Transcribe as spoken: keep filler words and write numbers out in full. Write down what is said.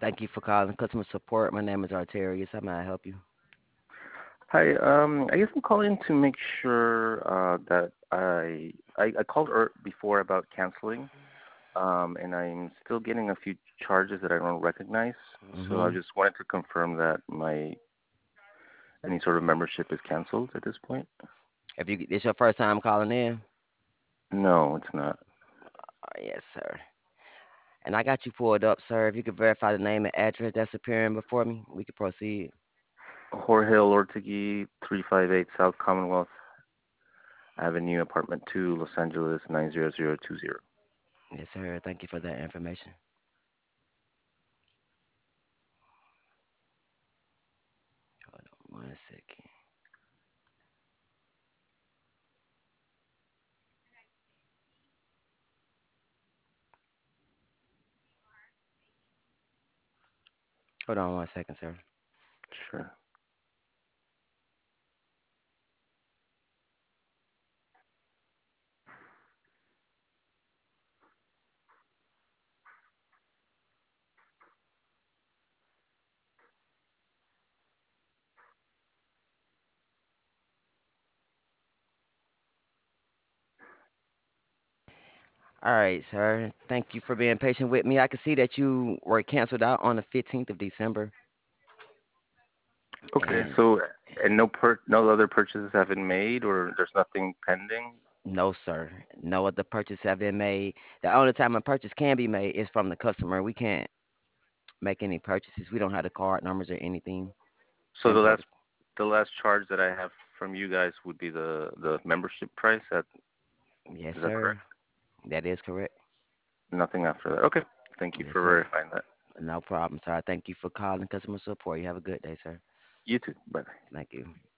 Thank you for calling customer support. My name is Arterius. How may I help you? Hi, um, I guess I'm calling to make sure uh, that I, I I called er before about canceling, um, and I'm still getting a few charges that I don't recognize. So I Mm-hmm. just wanted to confirm that my any sort of membership is canceled at this point. If you it's your first time calling in, No, it's not. oh, yes, sir. And I got you pulled up, sir. If you could verify the name and address that's appearing before me, we could proceed. Jorge Ortegui, three five eight South Commonwealth Avenue, Apartment two, Los Angeles nine zero zero two zero. Yes, sir. Thank you for that information. Hold on one second. Hold on one second, sir. Sure. All right, sir. Thank you for being patient with me. I can see that you were canceled out on the fifteenth of December. Okay, And so and no per no other purchases have been made, or there's nothing pending. no, sir. No other purchase have been made. The only time a purchase can be made is from the customer. We can't make any purchases. We don't have the card numbers or anything to So the input. last the last charge that I have from you guys would be the the membership price. That Yes, is that correct? sir. That is correct. Nothing after that. Okay. Thank you Yes, for sir. verifying that. No problem, sir. Thank you for calling customer support. You have a good day, sir. You too. Bye. Thank you.